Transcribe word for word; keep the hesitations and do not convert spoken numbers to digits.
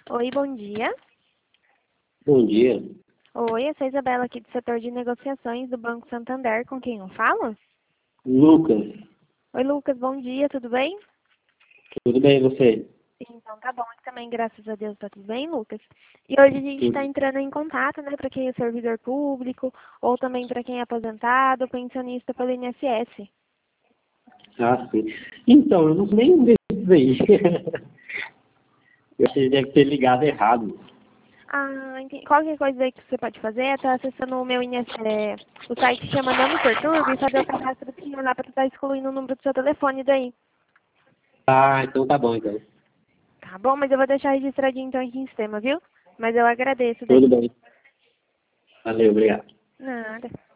Oi, bom dia. Bom dia. Oi, essa é a Isabela aqui do setor de negociações do Banco Santander, com quem eu falo? Lucas, Oi, Lucas, bom dia, tudo bem? tudo bem e você? Então tá bom, aqui também, graças a Deus, tá tudo bem, Lucas? E hoje a gente está Sim. entrando em contato, né, para quem é servidor público, ou também para quem é aposentado, pensionista pelo I N S S. Ah, sim. Então, eu não sou nenhum desses aí. Eu acho que deve ter ligado errado. Ah, entendi. Qualquer coisa aí que você pode fazer é estar acessando o meu I N S S, é, o site que chama Nome por Turbo e fazer o cadastro lá para estar excluindo o número do seu telefone daí. Ah, então tá bom, então. Tá bom, mas eu vou deixar registradinho então aqui em sistema, viu? Mas eu agradeço Tudo daí. bem. Valeu, obrigado. Nada.